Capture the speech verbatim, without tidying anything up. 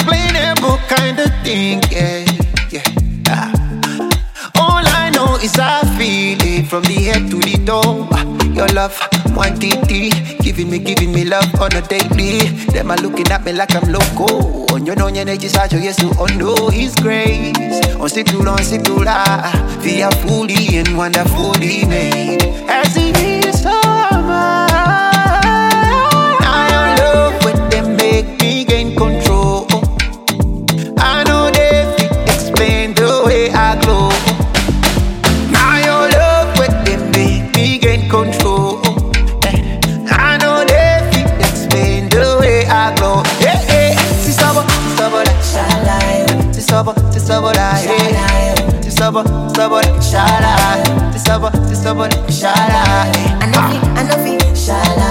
unexplainable kind of thing, yeah, yeah. Ah. All I know is I feel it from the head to the toe. Your love, quantity, giving me, giving me love on a daily. Them are looking at me like I'm loco. On your own energy, such a yes to undo His grace. On stick to on stick to la. We are fully and wonderfully made. As He is summer. I love when they make me gain control. I know they fit explain the way I glow. Control. I know they fit explain the way I glow. Hey, hey. Si sabo, sabo la shala. Si sabo, si sabo la hey. Si sabo, sabo la shala. Si sabo, si sabo la shala. I know it, I know it, shala.